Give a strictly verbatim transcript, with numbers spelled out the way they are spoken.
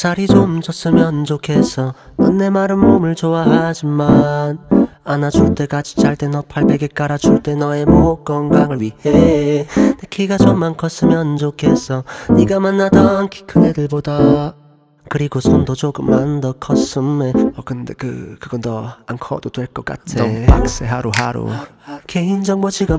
살이 좀 쪘으면 좋겠어. 넌 내 마른 몸을 좋아하지만 안아줄 때 같이 잘 때 너 팔베개 깔아줄 때 너의 목 건강을 위해 내 키가 좀만 컸으면 좋겠어. 네가 만나던 키 큰 애들보다. 그리고 손도 조금만 더 컸음에 어 근데 그 그건 더 안 커도 될 것 같아. 너무 빡세 하루하루. 개인정보 지금